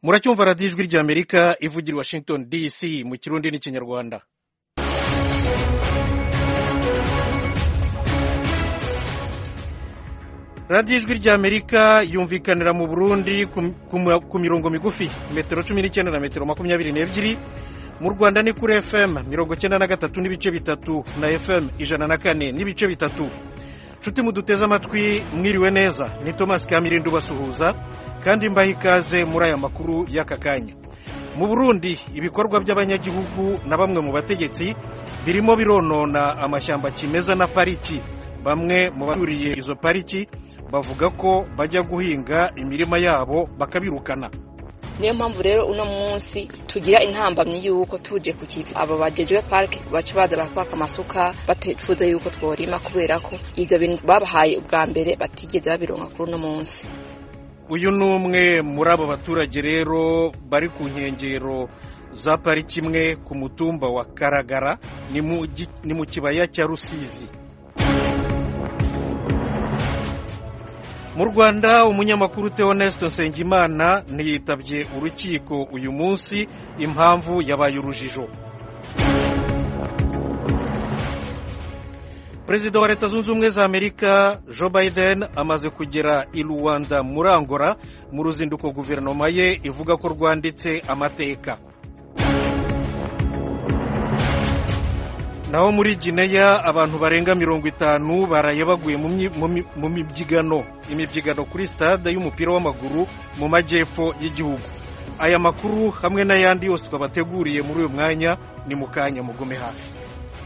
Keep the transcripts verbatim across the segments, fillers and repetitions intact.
muracyumva radiyo ijwi ry'amerika ivugira i Washington D C mu kirundi n'ikinyarwanda. radiyo ijwi ry'amerika yumvikanira mu Burundi ku mirongo migufi metero cumi n'icyenda na metero makumyabiri n'ebyiri, mu Rwanda ni kuri F M mirongo cyenda na gatatu n'ibice bitatu na F M ijana na kane n'ibice bitatu. Nshuti muduteze amatwi mwiriwe neza, ni Thomas Kamirindo basuhuza kandi mbaha ikaze muri aya makuru y'aka kanya. Mu Burundi ibikorwa by'abanyagihugu na bamwe mu bategetsi birimo bironona amashyamba kimeza na pariki. Bamwe mu baturiye izo pariki bavuga ko bajya guhinga imirima yabo bakabirukana. Niyo mpamvu rero uno munsi tugira intambamye yuko tuje ku kivi abo bajejwe park baca baza bakwaka amasuka batefuza yuko tworima kubera ko ivyo bintu babahaye ubwa mbere batigeze babironka kuri uno munsi. Uyu numwe muri abo baturage rero bari ku nkengero za pariki imwe ku mutumba wa Karagara ni mu ni mu kibaya cya Rusizi. Mu Rwanda umunyamakuru Theoneste Nsengimana ntiyitabye urukiko uyu munsi, impamvu yabaye urujijo. Perezida wa Leta Zunze Ubumwe za Amerika Joe Biden amaze kugera i Luanda muri Angola mu ruzinduko guverinoma ye ivuga ko rwanditse amateka. Naho muri Guinea abantu barenga mirongo itanu baraye baguye mu mibyigano imibyigano kuri stade y'umupira w'amaguru mu majyepfo y'igihugu. Aya makuru hamwe n'ayandi yose twabateguriye muri uyu mwanya ni mu kanya, mugume hafi.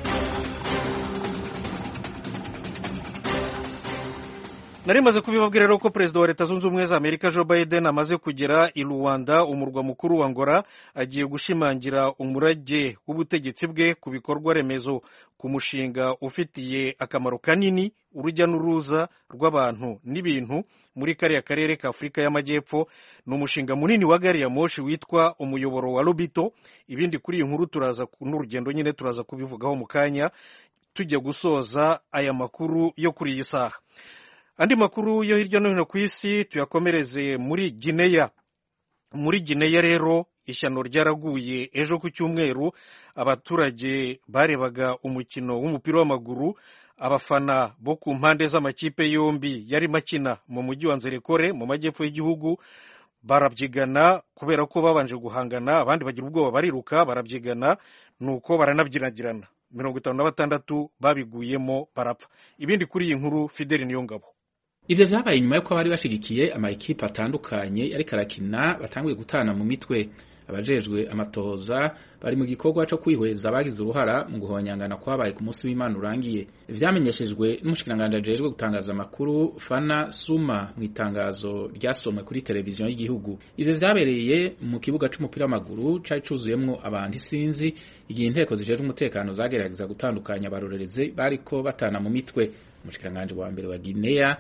Nari maze kubibabwira rero ko Perezida wa Leta Zunze Ubumwe za Amerika Joe Biden amaze kugera i Luanda, umurwa mukuru wa Angola, agiye gushimangira umurage w'ubutegetsi bwe ku bikorwa remezo, ku mushinga ufitiye akamaro kanini urujya n'uruza rw'abantu n'ibintu muri kariya karere ka Afurika y'Amajyepfo. Ni umushinga munini wa gari ya moshi witwa umuyoboro wa Lobito. Ibindi kuri iyi nkuru turaza n'urugendo nyine turaza kubivugaho mu kanya tujya gusoza aya makuru yo kuri iyi saha. Andi makuru yo hirya no hino ku isi tuyakomereze muri Guinea. Muri Guinea rero ishyano ryaraguye ejo ku cyumweru. Abaturage barebaga umukino w'umupira w'amaguru, abafana bo ku mpande z'amakipe yombi yari makina mu mujyi wa Nzerekore mu majyepfo y'igihugu barabyigana kubera ko babanje guhangana, abandi bagira ubwoba bariruka barabyigana, nuko baranabyinagirana. mirongo itanu na batandatu babiguyemo barapfa. Ibindi kuri iyi nkuru Fideli Niyongabo. Ivyo vyabaye nyuma yuko bari bashigikiye ama ekipe atandukanye ariko arakina batanguye gutana mu mitwe. Abajejwe amatohoza bari mu gikorwa cyo kwihweza abagize uruhara mu guhonyangana kwabaye ku munsi w'Imana urangiye. Vyamenyeshejwe n'umushikiranganje ajejwe gutangaza amakuru Fana Suma mu itangazo ryasomwe kuri televiziyo y'igihugu. Ivyo vyabereye mu kibuga c'umupira w'amaguru cari cuzuyemwo abantu isinzi igihe inteko zijejwe umutekano zagerageza gutandukanya abarorerezi bariko batana mu mitwe. Umushikiranganje wa mbere wa Guinea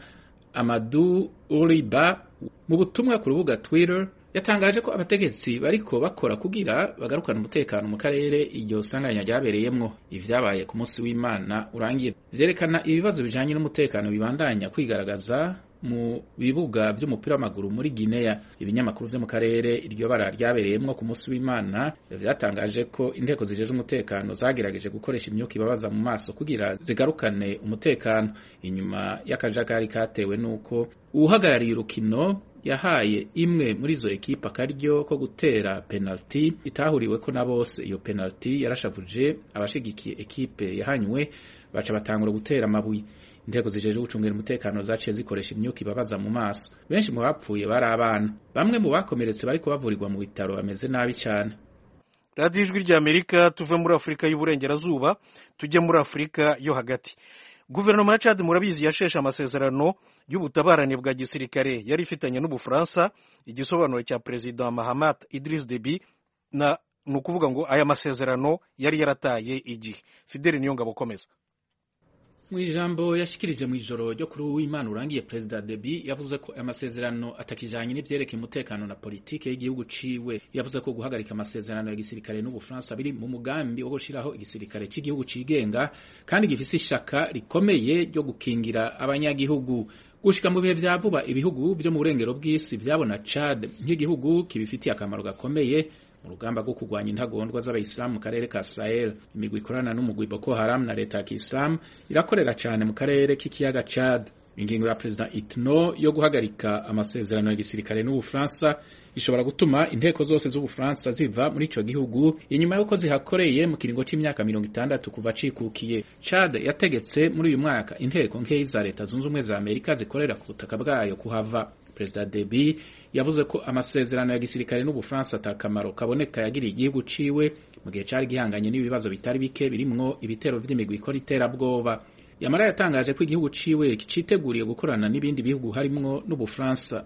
Amadou Uriba mu butumwa ku rubuga Twitter yatangaje ko abategetsi bariko bakora kugira bagarukana umutekano mu karere iryo sanganya ryabereyemwo. Ivyabaye ku munsi w'Imana urangiye vyerekana ibibazo bijanye n'umutekano bibandanya kwigaragaza mu bibuga by'umupira w'amaguru muri Guinea. Ibinyamakuru vyo mu karere iryo bara ryabereyemwo ku munsi w'Imana vyatangaje ko inteko zijeje umutekano zagerageje gukoresha imyuka ibabaza mu maso kugira zigarukane umutekano, inyuma y'akajagari katewe nuko uhagarariye urukino yahaye imwe muri zo ekipa akaryo ko gutera penalty itahuriwe ko na bose. Iyo penalty yarashavuje abashigikiye ekipe yahanywe, baca batangura gutera amabuye. Inteko zijeje gucungira umutekano zaciye zikoresha imyuka ibabaza mu maso. Benshi mu bapfuye bari abana, bamwe mu bakomeretse bariko bavurirwa mu bitaro bameze nabi cyane. Radiyo Ijwi ry'Amerika tuve muri Afurika y'Uburengerazuba tujye muri Afurika yo hagati. Guverinoma ya Chad murabizi yasheshe amasezerano y'ubutabarane bwa gisirikare yari ifitanye n'Ubufaransa. Igisobanuro cya Perezida Mahamat Idriss Deby na nukuvuga ngo aya masezerano yari yarataye igihe. Fideli Niyongabo komeza. mu ijambo yashikirije mu ijoro ryo kuri uw'Imana urangiye President Deby yavuze ko amasezerano atakijanye n'ivyerekeye umutekano na politike y'igihugu ciwe. Yavuze ko guhagarika amasezerano ya gisirikare n'Ubufaransa biri mu mugambi wo gushiraho igisirikare c'igihugu cigenga kandi gifise ishaka rikomeye ryo gukingira abanyagihugu. Gushika mu bihe vya vuba ibihugu vyo mu burengero bw'isi vyabona Chad nk'igihugu kibifitiye akamaro gakomeye mu rugamba rwo kurwanya intagondwa z'abayisilamu mu karere ka Sahel. Imigwi ikorana n'umugwi Boko Haram na leta ya Kiislamu irakorera cyane mu karere k'ikiyaga Chad. Ingingo ya President Itno yo guhagarika amasezerano ya gisirikare n'Ubufaransa ishobora gutuma inteko zose z'Ubufaransa ziva muri ico gihugu inyuma yuko zihakoreye mu kiringo c'imyaka mirongo itandatu kuva cikukiye. Chad yategetse muri uyu mwaka inteko nkeyi za leta zunze ubumwe za Amerika zikorera ku butaka bwayo kuhava. President Deby yavuze ko amasezerano ya gisirikare n'Ubufaransa atakamaro kaboneka yagiriye igihugu ciwe mu gihe cari gihanganye n'ibibazo bitari bike birimwo ibitero vy'imigwi ikora iterabwoba. Yamara yatangaje ko igihugu ciwe kiciteguriye gukorana n'ibindi bihugu harimwo n'Ubufaransa.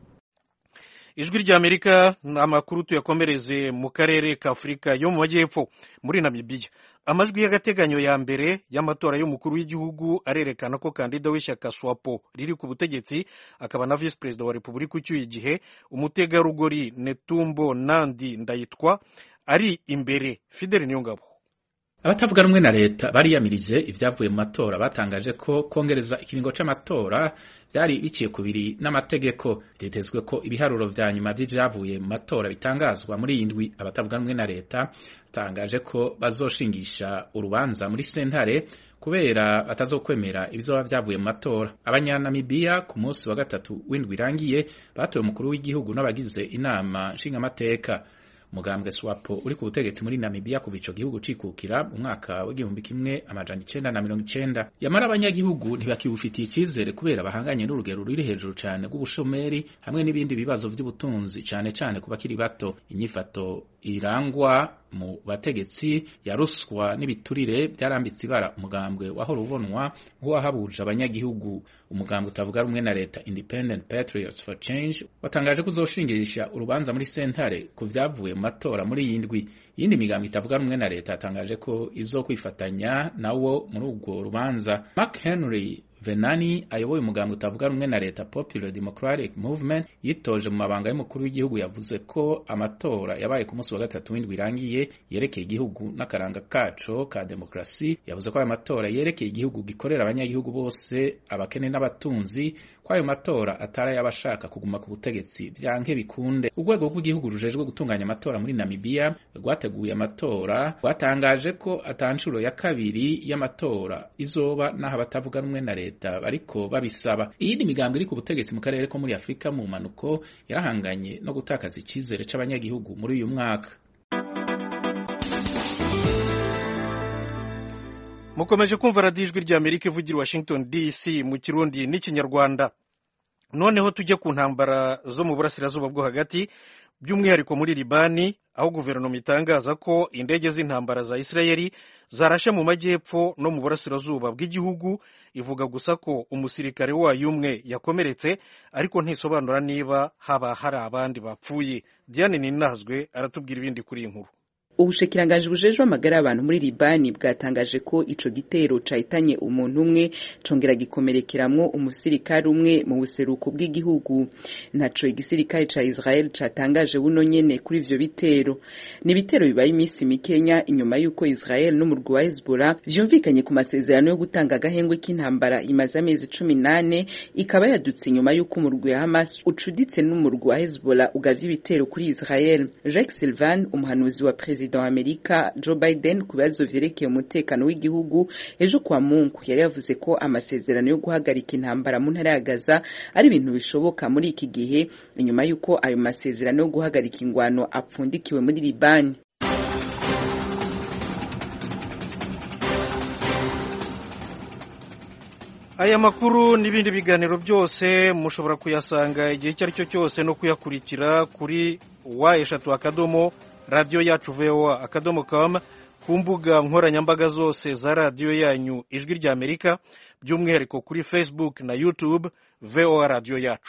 Ijwi rya Amerika amakuru tuyakomereze mu karere ka Afrika yo mu majyepfo muri Namibia. Amajwi y'agateganyo ya mbere y'amatora y'umukuru w'igihugu arerekana ko kandida w'ishyaka SWAPO riri ku butegetsi akaba na vice president wa Republika ucyuye igihe umutegarugori Netumbo Nandi Ndayitwa ari imbere. Fidel Niyongabo. Abatavuga rumwe na leta bariyamirije ivyavuye mu matora batangaje ko kongereza ikiringo c'amatora vyari biciye kubiri n'amategeko. Vyitezwe ko ibiharuro vya nyuma vy'ivyavuye mu matora bitangazwa muri indwi. Abatavuga rumwe na leta batangaje ko bazoshingisha urubanza muri sentare kubera batazokwemera ibizoba vyavuye mu matora. Abanyanamibia ku munsi wa gatatu w'indwi irangiye batoye umukuru w'igihugu n'abagize inama nshingamateka. Mugambwe SWAPO uri ku butegetsi muri Namibia kuva ico gihugu cikukira mu mwaka w'igihumbi kimwe amajana icenda na mirongo icenda. Yamara abanyagihugu ntibakibufitiye icizere kubera bahanganye n'urugero ruri hejuru cane rw'ubushomeri hamwe n'ibindi bibazo vy'ubutunzi cane cane ku bakiri bato. Inyifato irangwa mu bategetsi ya ruswa n'ibiturire byarambitse ibara umugambwe wahora ubonwa nk'uwahabuje abanyagihugu. Umugambwe utavuga rumwe na leta Independent Patriots for Change watangaje ko uzoshingirisha urubanza muri sentare ku vyavuye mu matora muri yindwi. Yindi migambwe itavuga rumwe na leta yatangaje ko izokwifatanya nawo muri urwo rubanza. Mark Henry Venani ayoboye umugambwe utavuga rumwe na leta Popular Democratic Movement yitoje mu mabanga y'umukuru w'igihugu yavuze ko amatora yabaye ku munsi wa gatatu w'indwi irangiye yerekeye igihugu n'akaranga kaco ka demokrasi. Yavuze ko ayo matora yerekeye igihugu gikorera abanyagihugu bose abakene n'abatunzi, ko ayo matora atari y'abashaka kuguma ku butegetsi vyanke bikunde. Urwego rw'igihugu rujejwe gutunganya amatora muri Namibia rwateguye amatora rwatangaje ko atanshuro ya kabiri y'amatora izoba naho abatavuga rumwe na leta bariko babisaba. Iyindi migambo iri ku butegetsi mu karere ko muri Afrika mu manuko yarahanganye no gutakaza icizere c'abanyagihugu muri uyu mwaka. Mukomeje kumva radiyo ijwi rya Amerika ivugira Washington D C mu Kirundi n'Ikinyarwanda. Noneho tujye ku ntambara zo mu burasirazuba bwo hagati, by'umwihariko muri Libani, aho guverinoma itangaza ko indege z'intambara za Israeli zarashe mu majyepfo no mu burasirazuba bw'igihugu. Ivuga gusa ko umusirikare wayo umwe yakomeretse, ariko ntisobanura niba haba hari abandi bapfuye. Diane Ninazwe aratubwira ibindi kuri iyi nkuru. Ubushikiranganji bujejwe amagara y'abantu muri Libani bwatangaje ko ico gitero cahitanye umuntu umwe congera gikomerekeramwo umusirikare umwe mu buseruko bw'igihugu. Ntaco igisirikare ca Israel catangaje buno nyene kuri ivyo bitero. Ni bitero bibaye imisi mikenya inyuma yuko Israel n'umurwi wa Hezbollah vyumvikanye ku masezerano yo gutanga agahengwe k'intambara imaze amezi cumi n'ane, ikaba yadutse inyuma yuko umurwi wa Hamas ucuditse n'umurwi wa Hezbollah ugavye ibitero kuri Israel. Rex Sylvan, umuhanuzi wa President wa Amerika Joe Biden ku bibazo vyerekeye umutekano w'igihugu, ejo kwa Mungu yari yavuze ko amasezerano yo guhagarika intambara mu ntara ya Gaza ari ibintu bishoboka muri iki gihe inyuma yuko ayo masezerano yo guhagarika ingwano apfundikiwe muri Libani. Aya makuru n'ibindi biganiro byose mushobora kuyasanga igihe icyo ari cyo cyose no kuyakurikira kuri wa eshatu akadomo radio yacu voa akadomo com, ku mbuga nkoranyambaga zose za radio yanyu ijwi rya Amerika, by'umwihariko kuri Facebook na YouTube voa radio yacu.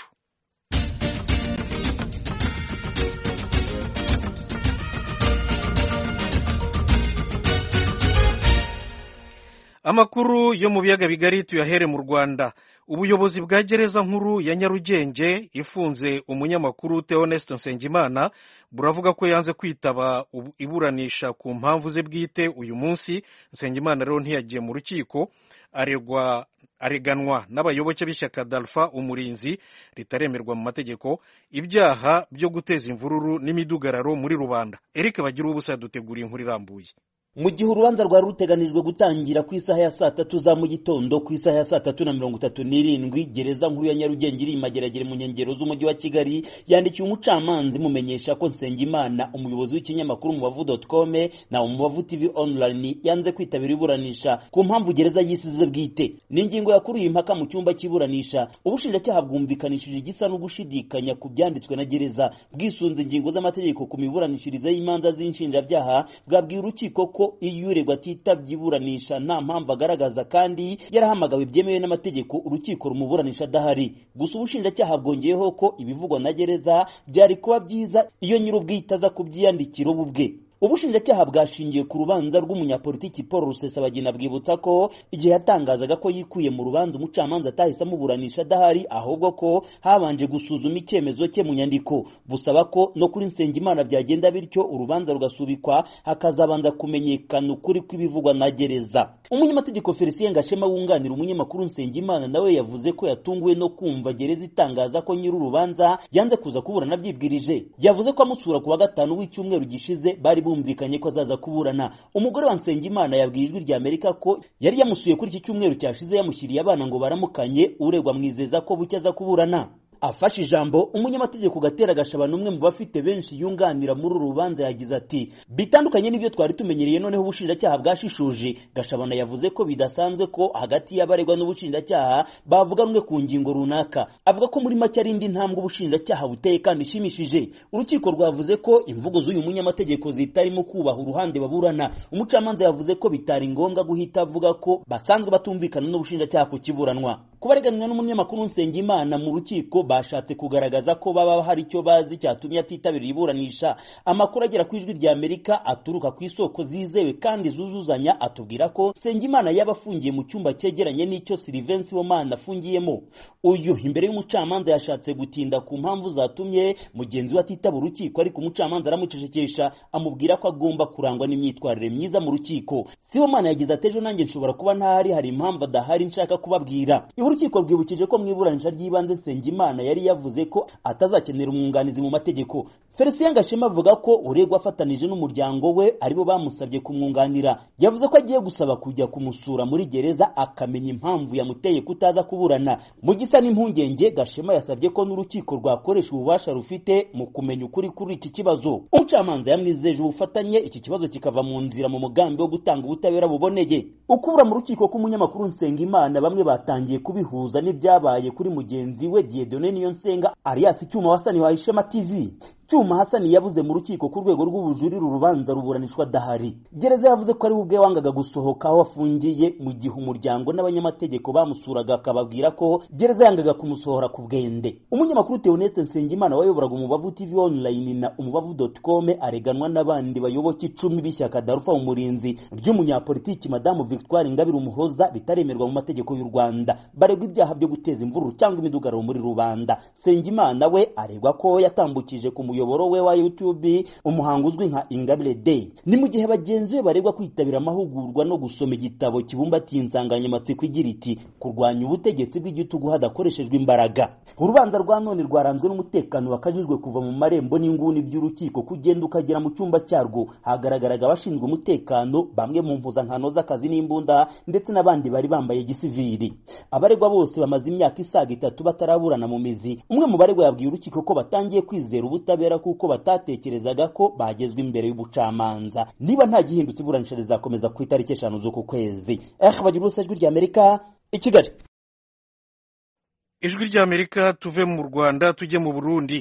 Amakuru yo mu biyaga bigari tuyahere mu Rwanda. Ubuyobozi bwa gereza nkuru ya Nyarugenge ifunze umunyamakuru Theoneste Nsengimana buravuga ko yanze kwitaba iburanisha ku mpamvu ze bwite uyu munsi. Nsengimana rero ntiyagiye mu rukiko, aregwa areganwa n'abayoboke b'ishyaka Dalfa Umurinzi ritaremerwa mu mategeko ibyaha byo guteza imvururu n'imidugararo muri rubanda. Eric Bagira ubusa yaduteguriye inkuru irambuye. Mu gihe urubanza rwari ruteganijwe gutangira ku isaha ya saa tatu za mu gitondo, ku isaha ya saa tatu na mirongo itatu n'irindwi gereza nkuru ya Nyarugenge iri Mageragere mu nkengero z'umujyi wa Kigali yandikiye umucamanza imumenyesha ko Nsengimana, umuyobozi w'ikinyamakuru Umubavu dot com na Umubavu T V online, yanze kwitabira iburanisha ku mpamvu gereza yisize bwite. Ni ingingo yakuruye impaka mu cyumba cy'iburanisha. Ubushinjacyaha bwumvikanishije igisa no gushidikanya ku byanditswe na gereza, bwisunze ingingo z'amategeko ku miburanishirize y'imanza z'inshinjabyaha, bwabwiye urukiko ko iyo uregwa atitabye iburanisha nta mpamvu agaragaza kandi yarahamagawe byemewe n'amategeko urukiko rumuburanisha adahari. Gusa ubushinjacyaha bwongeyeho ko ibivugwa na gereza byari kuba byiza iyo nyir'ubwite aza kubyiyandikira ubwe. Ubushinjacyaha bwashingiye ku rubanza rw'umunyapolitiki Paul Rusesabagina bwibutsa ko igihe yatangazaga ko yikuye mu rubanza umucamanza atahise amuburanisha adahari, ahubwo ko habanje gusuzuma icyemezo cye mu nyandiko, busaba ko no kuri Nsengimana byagenda bityo urubanza rugasubikwa hakazabanza kumenyekana ukuri kw'ibivugwa na gereza. Umunyamategeko Felicien Gashema wunganira umunyamakuru Nsengimana nawe yavuze ko yatunguwe no kumva gereza itangaza ko nyiri urubanza yanze kuza kuburana byibwirije. Yavuze ko amusura ku wa gatanu w'icyumweru gishize bari bumvikanye ko azaza kuburana. Umugore wa Nsengimana yabwiye Ijwi rya Amerika ko yari yamusuye kuri iki cyumweru cyashize yamushyiriye abana ngo baramukanye, uregwa mwizeza ko bucya aza kuburana. Afashe ijambo, umunyamategeko Gatera Gashabana, umwe mu bafite benshi yunganira muri uru rubanza, yagize ati bitandukanye n'ibyo twari tumenyereye noneho ubushinjacyaha bwashishuje. Gashabana yavuze ko bidasanzwe ko hagati y'abaregwa n'ubushinjacyaha bavuga rumwe ku ngingo runaka. Avuga ko muri make ari indi ntambwe ubushinjacyaha buteye kandi ishimishije. Urukiko rwavuze ko imvugo z'uyu munyamategeko zitarimo kubaha uruhande baburana. Umucamanza yavuze ko bitari ngombwa guhita avuga ko basanzwe batumvikana n'ubushinjacyaha ku kiburanwa. Kubareganwa n'umunyamakuru Nsengimana mu rukiko bashatse kugaragaza ko baba hari icyo bazi cyatumye atitabira iburanisha. Amakuru agera ku Ijwi rya Amerika aturuka ku isoko zizewe kandi zuzuzanya atubwira ko Nsengimana yaba afungiye mu cyumba cyegeranye n'icyo Sylvain Sibomana afungiyemo. Uyu imbere y'umucamanza yashatse gutinda ku mpamvu zatumye mugenzi we atitaba urukiko, ariko umucamanza aramucecekesha amubwira ko agomba kurangwa n'imyitwarire myiza mu rukiko. Sibomana yagize ati ejo nanjye nshobora kuba ntahari, hari impamvu adahari nshaka kubabwira. Urukiko rwibukije ko mu iburanisha ry'ibanze Nsengimana yari yavuze ko atazakenera umwunganizi mu mategeko. Felicien Gashema avuga ko uregwa afatanije n'umuryango we aribo bamusabye kumwunganira. Yavuze ko agiye gusaba kujya kumusura muri gereza akamenya impamvu yamuteye kutaza kuburana. Mu gisa n'impungenge, Gashema yasabye ko n'urukiko rwakoresha ububasha rufite mu kumenya ukuri kuri iki kibazo. Umucamanza yamwizeje ubufatanye iki kibazo kikava mu nzira mu mugambi wo gutanga ubutabera buboneye. Ukubura mu rukiko k'umunyamakuru Nsengimana bamwe batangiye kubihuza n'ibyabaye kuri mugenzi we Dieudonné Niyonsenga alias Cyuma Hasani wa Ishema T V. Cyuma Hasani yabuze mu rukiko ku rwego rw'ubujurire urubanza ruburanishwa dahari. Gereza yavuze ko ari ubwe wangaga gusohoka aho afungiye, mu gihe umuryango n'abanyamategeko bamusuraga akababwira ko gereza yangaga kumusohora ku bwende. Umunyamakuru Theoneste Nsengimana wayoboraga Umubavu T V online na Umubavu dot com areganwa n'abandi bayoboke icumi b'ishyaka Dalfa Umurinzi ry'umunyapolitiki Madamu Victoire Ingabire Umuhoza ritaremerwa mu mategeko y'u Rwanda. Baregwa ibyaha byo guteza imvururu cyangwa imidugararo muri rubanda. Nsengimana we aregwa ko yatambukije ku umuyoboro we wa YouTube umuhango uzwi nka Ingabire Day. Ni mu gihe bagenzi be baregwa kwitabira amahugurwa no gusoma igitabo kibumbatiye insanganyamatsiko igira iti kurwanya ubutegetsi bw'igitugu hadakoreshejwe imbaraga. Urubanza rwa none rwaranzwe n'umutekano wakajijwe kuva mu marembo n'inguni by'urukiko kugenda ukagera mu cyumba cyarwo. Hagaragaraga abashinzwe umutekano, bamwe mu mpuzankano z'akazi n'imbunda ndetse n'abandi bari bambaye gisivili. Abaregwa bose bamaze imyaka isaga itatu bataraburana mu mizi. Umwe mu baregwa yabwiye urukiko ko batangiye kwizera ubutabera kuko batatekerezaga ko bagezwe imbere y'ubucamanza. Niba nta gihindutse iburanisha rizakomeza ku itariki eshanu z'uku kwezi. Eh bagira ubusa Ijwi rya Amerika i Kigali. Ijwi rya Amerika tuve mu Rwanda tujye mu Burundi.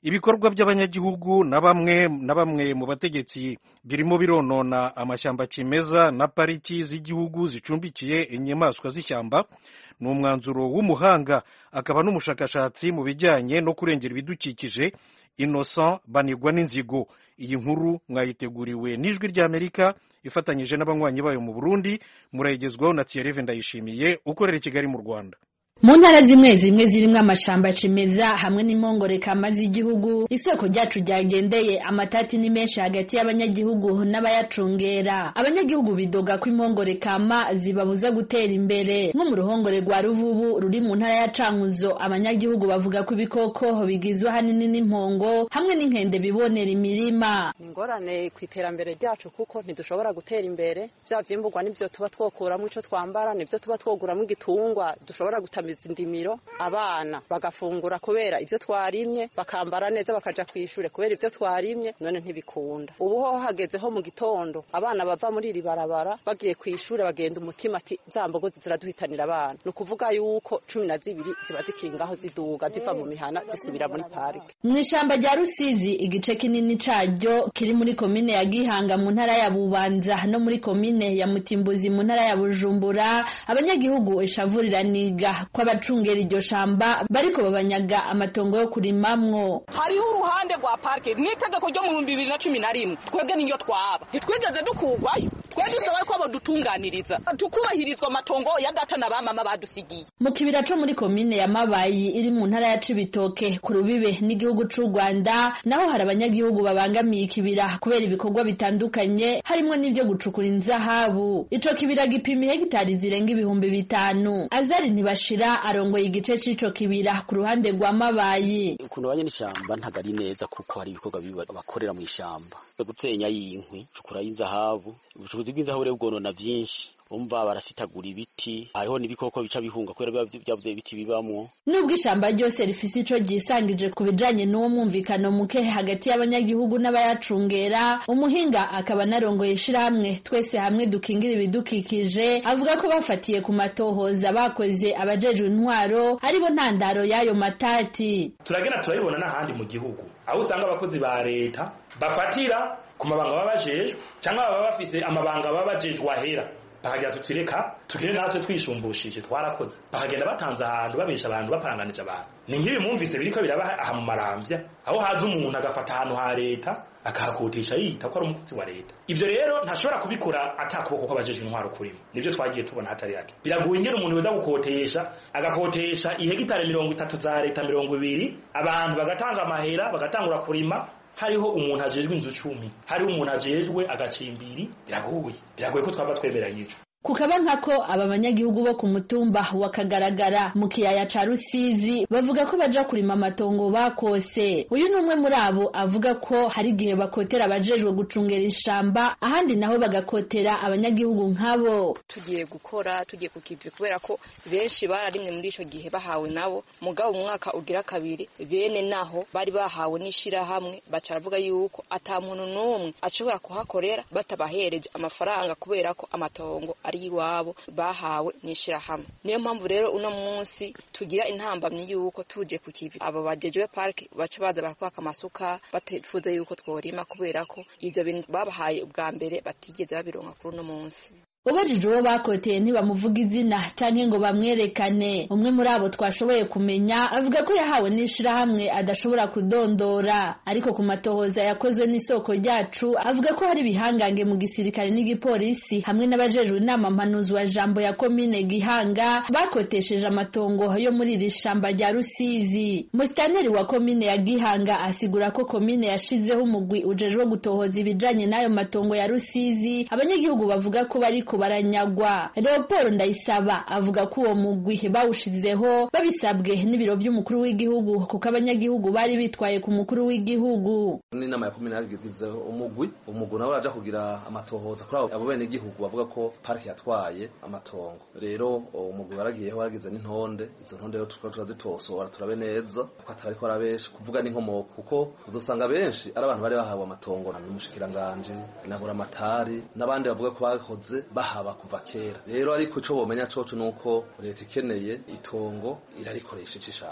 ibikorwa by'abanyagihugu na bamwe na bamwe mu bategetsi birimo bironona amashyamba cimeza na pariki z'igihugu zicumbikiye inyamaswa z'ishyamba. Ni umwanzuro w'umuhanga akaba n'umushakashatsi mu bijyanye no kurengera ibidukikije Innocent Banigwa n'inzigo. Iyi nkuru mwayiteguriwe n'ijwi ry'Amerika ifatanyije n'abanywanyi bayo mu Burundi, murayigezwaho na Thierry Ndayishimiye ukorera i Kigali mu Rwanda. Mu ntara zimwe zimwe zirimo amashamba cimeza hamwe n'impongore kama z'igihugu, isoko ryacu ryagendeye amatati ni menshi hagati y'abanyagihugu n'abayacungera. Abanyagihugu bidoga ko impongore kama zibabuza gutera imbere. Nko mu ruhongore rwa Ruvubu ruri mu ntara ya Cankuzo, abanyagihugu bavuga ko ibikoko bigizwe hanini n'impongo hamwe n'inkende bibonera imirima. Ingorane ku iterambere ryacu kuko ntidushobora gutera imbere, bya vyimburwa nivyo tuba twokuramo ico twambara, nivyo tuba twoguramo igitungwa dushobora gutamiza indimiro, abana bagafungura kubera ivyo twarimye, bakambara neza bakaja kwishure kubera ivyo twarimye, none ntibikunda. Ubu ho hagezeho mu gitondo abana bava muri iri barabara bagiye kwishure bagenda umutima ati zambogo ziraduhitanira abana. No kuvuga yuko cumi na zibiri ziba zikingaho ziduga ziva mu mihana zisubira muri parike. Mu ishamba rya Rusizi igice kinini caryo kiri muri komine ya Gihanga mu ntara ya Bubanza no muri komine ya Mutimbuzi mu ntara ya Bujumbura, abanyagihugu eshavuriraniga ko abacungera iryo shamba bariko babanyaga amatongo yo kurimamwo. Hariho uruhande rwa parke n'itegeko ryo mu bibiri na cumi na rimwe twebwe niyo twaba ntitwigeze dukugwayo, twe dusaba ko abo dutunganiriza tukubahirizwa amatongo ya data na bamama badusigiye. Mu kibira co muri komine ya Mabayi iri mu ntara ya Cibitoke ku rubibe n'igihugu c'u Rwanda, naho hari abanyagihugu babangamiye ikibira kubera ibikorwa bitandukanye harimo n'ivyo gucukura inzahabu. Ico kibira gipima hegitari zirenga ibihumbi bitanu. Azari ntibashira arongoye igice c'ico kibira ku ruhande rwa Mabayi. Ukuntu banye n'ishamba ntagari neza kuko hari ibikorwa bakorera mu ishamba, gutsenya y'inkwi, cukura y'inzahabu, ubucukuzi bw'inzahabu rero bwonona vyinshi. Umva barasitagura ibiti, hariho n'ibikoko bica bihunga kubera byavuze ibiti bibamwo. Nubwo ishamba ryose rifise ico gisangije ku bijanye n'uwo mwumvikano muke hagati y'abanyagihugu n'abayacungera, umuhinga akaba narongoye ishirahamwe Twese Hamwe Dukingira Ibidukikije avuga ko bafatiye ku matohoza bakoze abajejwe intwaro aribo ntandaro y'ayo matati. Turagena turabibona n'ahandi mu gihugu aho usanga abakozi ba leta bafatira ku mabanga babajejwe cyangwa baba bafise amabanga babajejwe ahera, bahagera tutireka tugire natwe twishumbushije twarakoze, bahagenda batanze ahantu babesha abantu baparanganije abantu. Ni nk'ibi mwumvise biriko biraba aha mu Maramvya aho haza umuntu agafata ahantu ha leta akahakotisha yita ko ari umukozi wa leta. Ivyo rero ntashobora kubikora atakuboko ko bajeje intwaro kurimo, nivyo twagiye tubona hatari yake. Biraguye ingene umuntu wenda gukotesha agakotesha ihegitare mirongo itatu za leta mirongo ibiri, abantu bagatanga amahera bagatangura kurima. Hariho umuntu ajejwe inzu cumi, hariho umuntu ajejwe agacimbiri, biraguye biraguye ko twaba twemeranyije. Kukaba nkako aba banyagihugu bo ku mutumba wakagaragara mu kiyaya ca Rusizi bavuga ko baja kurima amatongo bakose. Uyu numwe muri abo avuga ko hari gihe bakotera abajejwe gucungera ishamba, ahandi naho bagakotera abanyagihugu nkabo. Tugiye gukora tugiye kukivi kubera ko benshi bararimwe muri ico gihe bahawe nabo, mugabo umwaka ugira kabiri bene naho bari bahawe n'ishira hamwe bacaravuga yuko ata muntu numwe ashobora kuhakorera batabahereje amafaranga kubera ko amatongo ari iwabo bahawe nishira hamwe. Niyo mpamvu rero uno munsi tugira intambamye yuko tuje ku kivi abo bajejwe park baca baza bakwaka amasuka batefuza yuko tworima kubera ko ivyo bintu babahaye ubwa mbere batigeze babironka kuri uno munsi. Ubajije uwo bakoteye ntibamuvuga izina canke ngo bamwerekane. Umwe muri abo twashoboye kumenya avuga ko yahawe n'ishirahamwe adashobora kudondora, ariko ku matohoza yakozwe n'isoko ryacu avuga ko hari bihangange mu gisirikare n'igipolisi hamwe n'abajejwe inama mpanuzi wa jambo ya komine Gihanga bakotesheje amatongo yo muri iri shamba rya Rusizi. Musitanteri wa komine ya Gihanga asigura ko komine yashizeho umugwi ujejwe gutohoza ibijanye n'ayo matongo ya Rusizi. Abanyagihugu bavuga ko bari baranyagwa. Leopold Ndayisaba avuga ko uwo mugwi bawushizeho babisabwe n'ibiro by'umukuru w'igihugu kuko abanyagihugu bari bitwaye ku mukuru w'igihugu. N'inama ya komine yagizeho umugwi, umugwi nawe araja kugira amatohoza kuri abo bene igihugu bavuga ko park yatwaye amatongo. Rero umugwi waragiyeho wagize n'intonde, izo ntonde rero tukaba turazitosora turabe neza ko atari ko arabesha kuvuga n'inkomoko, kuko uzosanga benshi ari abantu bari bahawe amatongo n'umushikiranganje nabura amatari n'abandi bavuga ko bakoze haba kuva kera. Rero ariko ico bomenya coco nuko leta ikeneye itongo irarikoresha icishaka.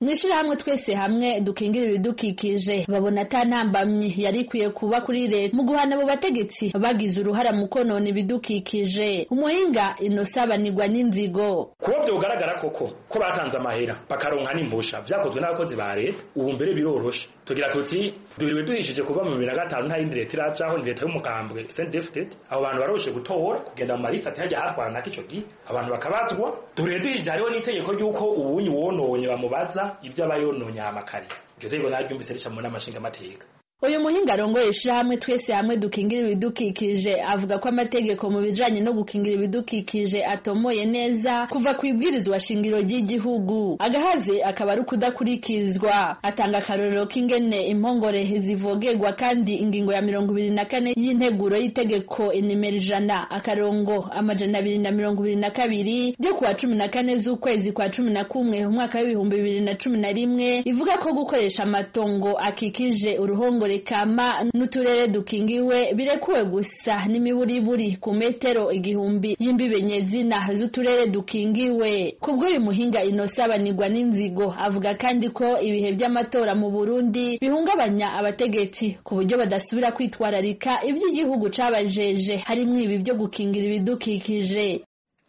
mwishirahamwe twese hamwe dukingira ibidukikije babona atantambamyi yari ikwiye kuba kuri leta mu guhana abo bategetsi bagize uruhara mu konona ibidukikije. Umuhinga inosabanirwa n'inzigo kuba byogaragara koko ko batanze amahera bakaronka n'impusha vyakozwe n'abakozi ba leta ubu mbere biroroshe tugira tuti duriwe duhishije kuva mu bibiri na gatanu nta yindi leta iracaho ni leta y'umukambwe Saint-Defted abo bantu baroshe gutora kugenda mu marisa atihajya hatwara nako ico gihe abantu bakabazwa duriwe duhishije hariho n'itegeko ry'uko ubunyi wononye bamubaza ibyo abayononye amakari iryo tegeko naryumvise rica mu n'amashinga amateka. Uyu muhinga arongoye ishirahamwe twese hamwe dukingira ibidukikije avuga ko amategeko mu bijanye no gukingira ibidukikije atomoye neza kuva ku ibwirizwa shingiro ry'igihugu agahaze akaba ari kudakurikizwa. Atanga akarorero k'ingene impongore zivogerwa kandi ingingo ya mirongo ibiri na kane y'integuro y'itegeko inimero ijana akarongo amajana abiri na mirongo ibiri na kabiri ryo kuwa cumi na kane z'ukwezi kwa cumi na kumwe umwaka w'ibihumbi bibiri na cumi na rimwe ivuga ko gukoresha amatongo akikije uruhongore kama n'uturere dukingiwe birekuwe gusa n'imiburiburi ku metero igihumbi y'imbibe nyezina z'uturere dukingiwe. Kubwo uyu muhinga inosabanirwa n'inzigo avuga kandi ko ibihe by'amatora mu Burundi bihungabanya abategetsi ku buryo badasubira kwitwararika iby'igihugu cabajeje harimwo ibi byo gukingira ibidukikije.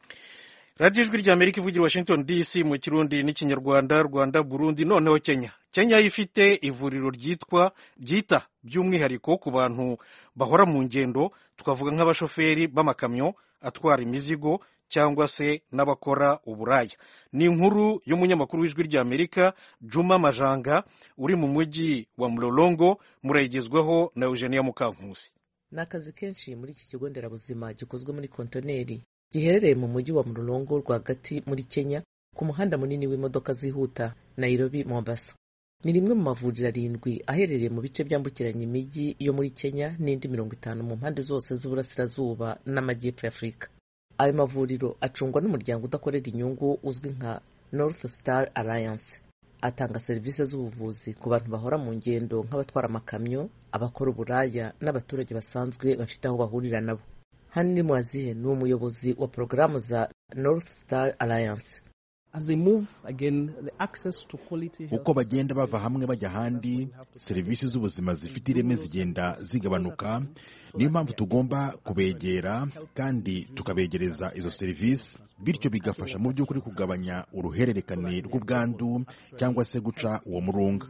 Radio Ijwi ry'Amerika ivugira Washington D C mu Kirundi n'Ikinyarwanda. Rwanda, Burundi, noneho Kenya. Kenya ifite ivuriro ryitwa ryita by'umwihariko ku bantu bahora mu ngendo, tukavuga nk'abashoferi b'amakamyo atwara imizigo cyangwa se n'abakora uburaya. Ni inkuru y'umunyamakuru w'Ijwi ry'Amerika Juma Majanga uri mu mujyi wa Mlolongo, murayigezwaho na Eugenia Mukankusi. Nakazi kenshi muri iki kigo nderabuzima gikozwe muri kontoneri giherereye mu mujyi wa Mlolongo rwagati muri Kenya ku muhanda munini w'imodoka zihuta Nairobi Mombasa. Ni rimwe mu mavuriro arindwi aherereye mu bice byambukiranya imijyi yo muri Kenya n'indi mirongo itanu mu mpande zose z'uburasirazuba n'amajyepfo y'Afrika. Ayo mavuriro acungwa n'umuryango udakorera inyungu uzwi nka North Star Alliance. Atanga serivisi z'ubuvuzi ku bantu bahora mu ngendo nk'abatwara amakamyo, abakora uburaya n'abaturage basanzwe bafite aho bahurira nabo. Hani Mwazihe ni umuyobozi wa programu za North Star Alliance. As they move again, the access to quality uko bagenda bava hamwe bajya handi, serivisi z'ubuzima zifite ireme zigenda zigabanuka. Niyo mpamvu tugomba kubegera kandi tukabegereza izo serivisi, bityo bigafasha mu by'ukuri kugabanya uruhererekane rw'ubwandu cyangwa se guca uwo murunga.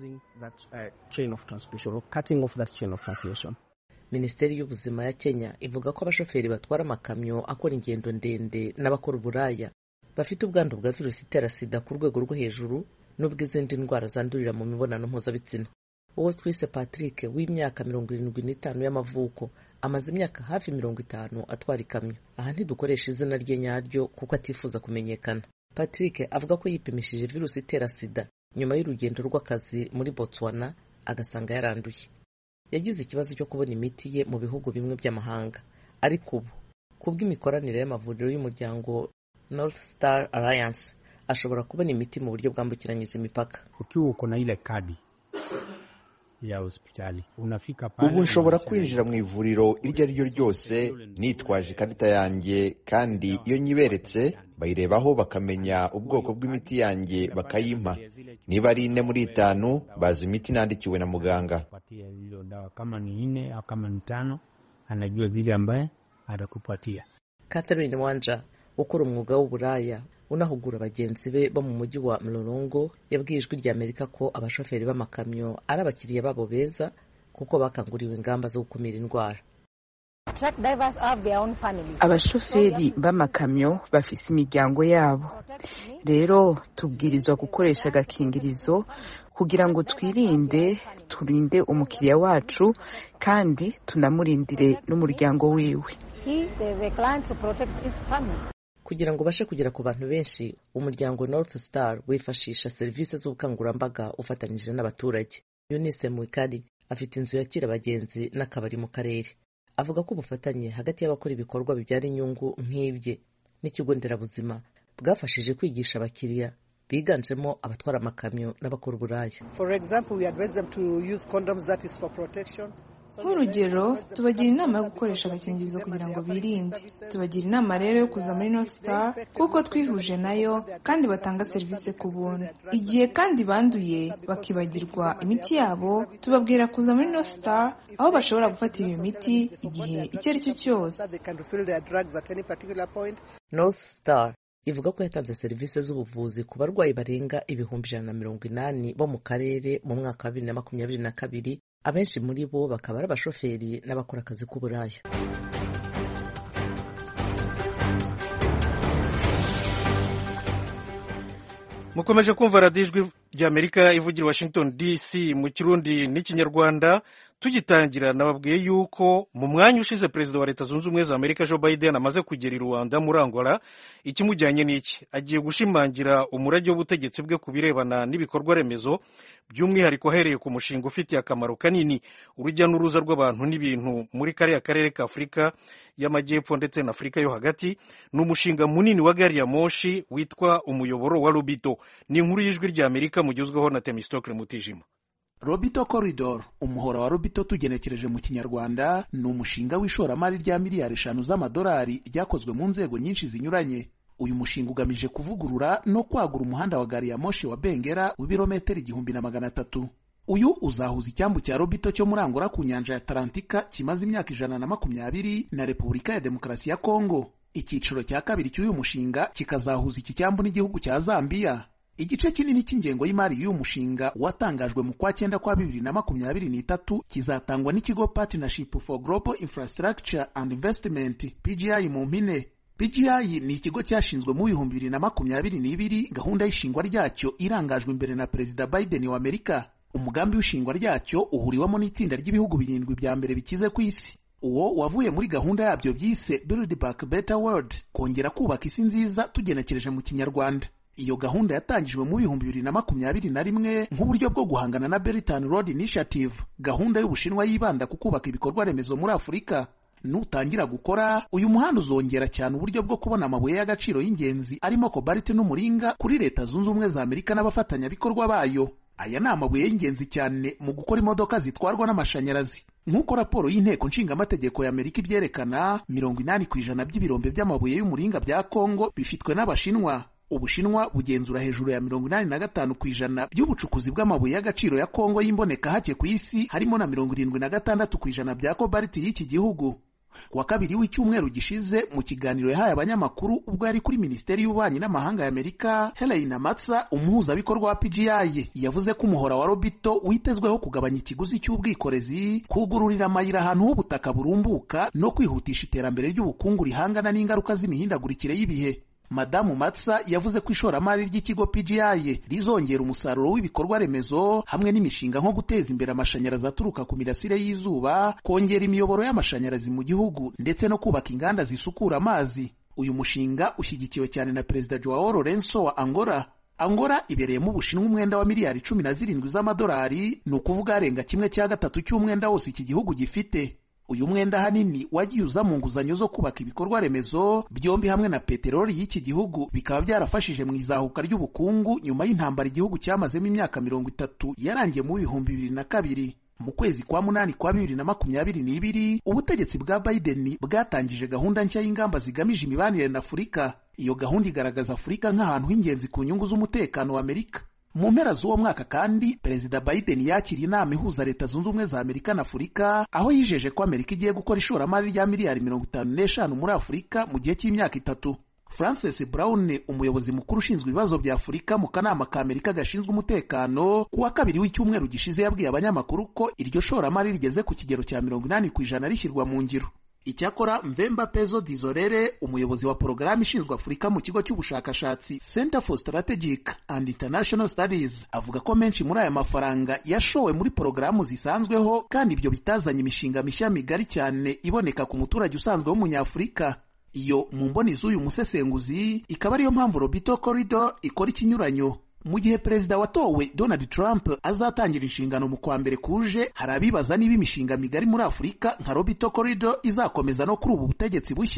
Minisiteri y'ubuzima ya Kenya ivuga ko abashoferi batwara amakamyo akora ingendo ndende n'abakora uburaya bafite ubwandu bwa virusi itera sida ku rwego rwo hejuru n'ubw'izindi ndwara zandurira mu mibonano mpuzabitsina. Uwo twise Patrick w'imyaka mirongo irindwi n'itanu y'amavuko amaze imyaka hafi mirongo itanu atwara ikamyo. Aha ntidukoresha izina rye nyaryo kuko atifuza kumenyekana. Patrick avuga ko yipimishije virusi itera sida nyuma y'urugendo rw'akazi muri Botswana agasanga yaranduye. Yagize ikibazo cyo kubona imiti ye mu bihugu bimwe by'amahanga, ariko ubu kubw'imikoranire y'amavuriro y'umuryango North Star Alliance ashobora kubona imiti mu buryo bwambukiranyije imipaka. Ukiwa uko na ile kadi ya hospitali unafika pale, ubu nshobora kwinjira mu ivuriro iryo ari ryo ryose nitwaje ikarita yanjye, kandi iyo nyiberetse bayirebaho bakamenya ubwoko bw'imiti yanjye bakayimpa. Niba ari ine muri itanu bazi imiti nandikiwe na muganga. Kama ni ine au kama ni tano anajua zile ambaye atakupatia. Catherine Wanja ukora umwuga w'uburaya unahugura bagenzi be bo mu mujyi wa Mlolongo yabwiye Ijwi ry'Amerika ko abashoferi b'amakamyo ari abakiriya babo beza kuko bakanguriwe ingamba zo gukumira indwara. Abashoferi b'amakamyo bafise imiryango yabo, rero tubwirizwa gukoresha agakingirizo kugira ngo twirinde turinde umukiriya wacu kandi tunamurindire n'umuryango wiwe. Kugira ngo bashe kugera ku bantu benshi, umuryango North Star wifashisha serivisi z'ubukangurambaga ufatanyije n'abaturage. Eunice Mwikali afite inzu yakira abagenzi n'akabari mu karere. Avuga ko ubufatanye hagati y'abakora ibikorwa bibyara inyungu nk'ibye n'ikigo nderabuzima bwafashije kwigisha abakiriya biganjemo abatwara amakamyo n'abakora uburaya. For example, we advise them to use condoms, that is for protection. nk'urugero tubagira inama yo gukoresha agakingirizo kugira ngo birinde, tubagira inama rero yo kuza muri North Star kuko twihuje nayo kandi batanga serivisi ku buntu. Igihe kandi banduye bakibagirwa imiti yabo, tubabwira kuza muri North Star aho bashobora gufatira iyo miti igihe icyo ari cyo cyose. North Star ivuga ko yatanze serivisi z'ubuvuzi ku barwayi barenga ibihumbi ijana na mirongo inani bo mu karere mu mwaka wa bibiri na makumyabiri na kabiri, abenshi muri bo bakaba ari abashoferi n'abakora akazi k'uburaya. mukomeje kumva radiyo ijwi ry'Amerika ivugira Washington D C mu Kirundi n'Ikinyarwanda. Tugitangira nababwiye yuko mu mwanya ushize perezida wa Leta Zunze Ubumwe za Amerika Joe Biden amaze kugera i Rwanda muri Angola. Ikimujyanye n'iki? Agiye gushimangira umurage w'ubutegetsi bwe ku birebana n'ibikorwa remezo, by'umwihariko ahereye ku mushinga ufitiye akamaro kanini urujya n'uruza rw'abantu n'ibintu muri kariya karere ka Afurika y'Amajyepfo ndetse na Afurika yo hagati. Ni umushinga munini wa gari ya moshi witwa umuyoboro wa Lobito. Ni inkuru y'ijwi ry'Amerika mugezweho na Temistokle Mutijima. Lobito Corridor, umuhora wa Lobito tugenekereje mu Kinyarwanda, ni umushinga w'ishoramari rya miliyari eshanu z'amadolari ryakozwe mu nzego nyinshi zinyuranye. Uyu mushinga ugamije kuvugurura no kwagura umuhanda wa gari ya moshi wa Bengera w'ibirometero igihumbi na magana atatu. Uyu uzahuza icyambu cya Lobito cyo muri Angola ku nyanja ya Atlantika kimaze imyaka ijana na makumyabiri na Repubulika ya Demokarasi ya Kongo. Icyiciro cya kabiri cy'uyu mushinga kikazahuza iki cyambu n'igihugu cya Zambia. Igice kinini cy'ingengo y'imari y'uyu mushinga watangajwe mu kwa cyenda kwa bibiri na makumyabiri n'itatu kizatangwa n'ikigo Partnership for Global Infrastructure and Investment P G I mu mpine. P G I ni ikigo cyashinzwe mu bihumbi bibiri na makumyabiri n'ibiri. Gahunda y'ishingwa ryacyo irangajwe imbere na Perezida Biden wa Amerika. Umugambi w'ishingwa ryacyo uhuriwemo n'itsinda ry'ibihugu birindwi bya mbere bikize ku isi. Uwo wavuye muri gahunda yabyo byise Build Back Better World, kongera kubaka isi nziza tugenekereje mu Kinyarwanda. Iyo gahunda yatangijwe mu bihumbi bibiri na makumyabiri na rimwe nk'uburyo bwo guhangana na Belt and Road Initiative, gahunda y'Ubushinwa yibanda ku kubaka ibikorwa remezo muri Afurika. Nutangira gukora, uyu muhanda uzongera cyane uburyo bwo kubona amabuye y'agaciro y'ingenzi arimo cobalt n'umuringa kuri Leta Zunze Ubumwe za Amerika n'abafatanyabikorwa bayo. Aya ni amabuye y'ingenzi cyane mu gukora imodoka zitwarwa n'amashanyarazi. Nk'uko raporo y'inteko nshingamategeko ya Amerika ibyerekana, mirongo inani ku ijana by'ibirombe by'amabuye y'umuringa bya Kongo bifitwe n'Abashinwa. Ubushinwa bugenzura hejuru ya mirongo inani na gatanu ku ijana by'ubucukuzi bw'amabuye y'agaciro ya Kongo y'imboneka hake ku isi, harimo na mirongo irindwi na gatandatu ku ijana bya cobalt y'iki gihugu. Kuwa kabiri w'icyumweru gishize, mu kiganiro yahaye abanyamakuru ubwo yari kuri Minisiteri y'Ububanyi n'Amahanga ya Amerika, Helena Matsa, umuhuzabikorwa wa P G I, yavuze ko umuhora wa Lobito witezweho kugabanya ikiguzi cy'ubwikorezi, kugururira amayira ahantu h'ubutaka burumbuka no kwihutisha iterambere ry'ubukungu rihangana n'ingaruka z'imihindagurikire y'ibihe. Madamu Matsa yavuze ko ishoramari ry'ikigo P G I rizongera umusaruro w'ibikorwa remezo hamwe n'imishinga nko guteza imbere amashanyarazi aturuka ku mirasire y'izuba, kongera imiyoboro y'amashanyarazi mu gihugu ndetse no kubaka inganda zisukura amazi. Uyu mushinga ushyigikiwe cyane na Perezida Joao Lourenço wa Angola. Angola ibereyemo Ubushinwa umwenda wa miliyari cumi na zirindwi z'amadolari, ni ukuvuga arenga kimwe cya gatatu cy'umwenda wose iki gihugu gifite. Uyu mwenda hanini wagiye uza mu nguzanyo zo kubaka ibikorwa remezo, byombi hamwe na peteroli y'iki gihugu bikaba byarafashije mu izahuka ry'ubukungu nyuma y'intambara igihugu cyamazemo imyaka mirongo itatu yarangiye mu bihumbi bibiri na kabiri. Mu kwezi kwa munani kwa bibiri na makumyabiri n'ibiri, ubutegetsi bwa Biden bwatangije gahunda nshya y'ingamba zigamije imibanire na Afurika. Iyo gahunda igaragaza Afurika nk'ahantu h'ingenzi ku nyungu z'umutekano wa Amerika. Mu mpera z'uwo mwaka kandi, Perezida Biden yakiriye inama ihuza Leta Zunze Ubumwe za Amerika na Afurika, aho yijeje ko Amerika igiye gukora ishoramari rya miliyari mirongo itanu n'eshanu muri Afurika mu gihe cy'imyaka itatu. Francis Brown, umuyobozi mukuru ushinzwe ibibazo bya Afurika mu kanama ka Amerika gashinzwe umutekano, kuwa kabiri w'icyumweru gishize yabwiye abanyamakuru ko iryo shoramari rigeze ku kigero cya mirongo inani ku ijana rishyirwa mu ngiro. Icyakora Mvemba Pezo Dizorere, umuyobozi wa porogaramu ishinzwe Afurika mu kigo cy'ubushakashatsi Center for Strategic and International Studies, avuga ko menshi muri aya mafaranga yashowe muri porogaramu zisanzweho kandi ibyo bitazanye imishinga mishya migari cyane iboneka ku muturage usanzwe w'umunyafurika. Iyo mu mboni z'uyu musesenguzi ikaba ariyo mpamvu Lobito Corridor ikora ikinyuranyo. Mu gihe perezida watowe Donald Trump azatangira inshingano mu kwa mbere kuje, hari abibaza niba imishinga migari muri Afurika nka Lobito Corridor izakomeza no kuri ubu butegetsi bushya.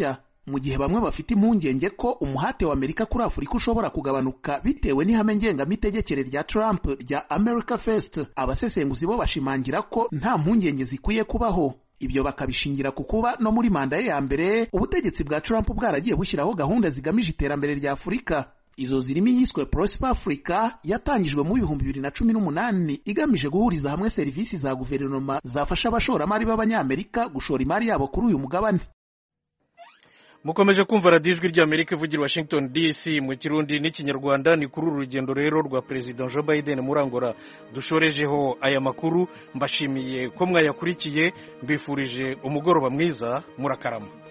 mu gihe bamwe bafite impungenge ko umuhate wa Amerika kuri Afurika ushobora kugabanuka bitewe n'ihame ngengamitegekere rya Trump rya America First, abasesenguzi bo bashimangira ko nta mpungenge zikwiye kubaho. Ibyo bakabishingira ku kuba no muri manda ye ya mbere ubutegetsi bwa Trump bwaragiye bushyiraho gahunda zigamije iterambere rya Afurika. Izo zirimo iyiswe Prosper Africa yatangijwe mu bihumbi bibiri na cumi n'umunani igamije guhuriza hamwe serivisi za guverinoma zafasha abashoramari b'Abanyamerika gushora imari yabo kuri uyu mugabane. Mukomeje kumva radiyo ijwi ry'Amerika ivugira Washington D C mu Kirundi n'Ikinyarwanda. Ni kuri uru rugendo rero rwa President Joe Biden muri Angola dushorejeho aya makuru. Mbashimiye ko mwayakurikiye, mbifurije umugoroba mwiza, murakarama.